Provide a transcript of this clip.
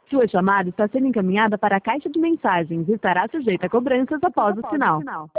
Sua chamada está sendo encaminhada para a caixa de mensagens e estará sujeita a cobranças após o sinal.